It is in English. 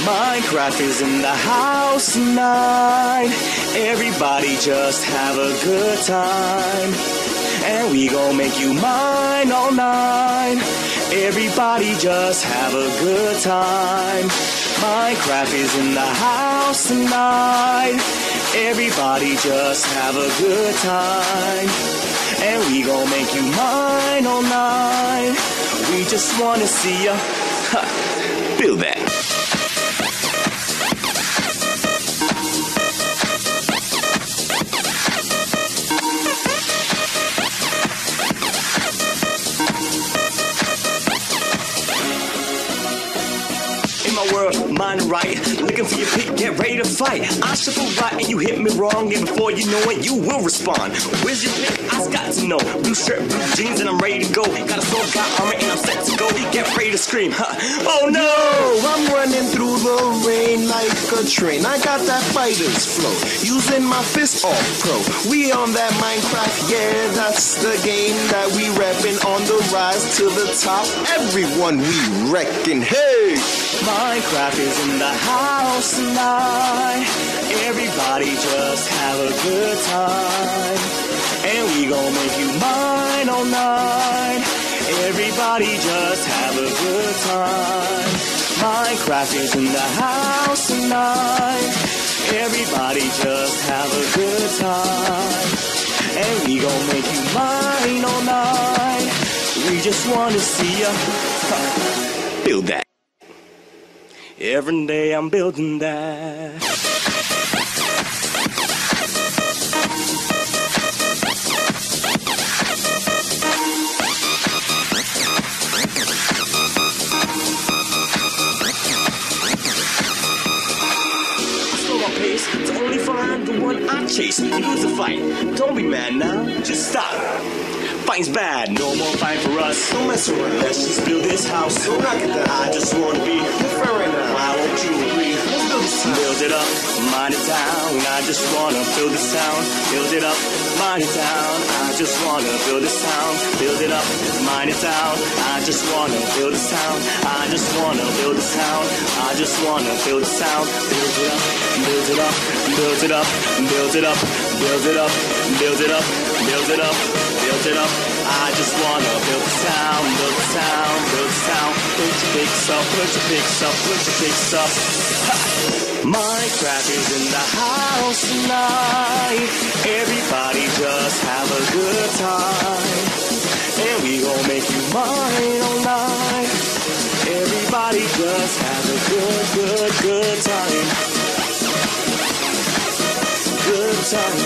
Minecraft is in the house tonight. Everybody just have a good time. And we gon' make you mine all night. Everybody just have a good time. Minecraft is in the house tonight. Everybody just have a good time. And we gon' make you mine all night. We just wanna see ya. Feel that. World, mind right, looking for your pick, get ready to fight. I shuffle right and you hit me wrong, and before you know it, you will respond. Where's your pick? I got to know. Blue shirt, blue jeans, and I'm ready to go. Got a sword, got armor, and I'm set to go. Get ready to scream, oh no! I'm running through the rain like a train. I got that fighter's flow, using my fist all pro. We on that Minecraft, yeah, that's the game that we reppin'. On the rise to the top, everyone we reckon, hey! Minecraft is in the house tonight. Everybody just have a good time. And we gon' make you mine all night. Everybody just have a good time. Minecraft is in the house tonight. Everybody just have a good time. And we gon' make you mine all night. We just wanna see ya. Build that. Every day I'm building that. Slow my pace to only find the one I chase. You lose the fight, don't be mad now, just stop. Fighting's bad, no more fight for us. Don't mess around. Let's just build this house. Don't knock it down. I just wanna be different right now. Why won't you agree? Let's build this house. Build it up, mind it down. I just wanna build this town. Build it up, mind it down. I just wanna build this town. Build it up, mind it down. I just wanna build this town. I just wanna build this town. I just wanna build this town. Build it up, build it up, build it up, build it up, build it up, build it up, build it up, build it up. I just wanna build this town, build this town, build this town. Put your picks up, put your picks up, put your picks up. Ha! Minecraft is in the house tonight. Everybody just have a good time. And we gon' make you mine all night. Everybody just have a good time. Good time.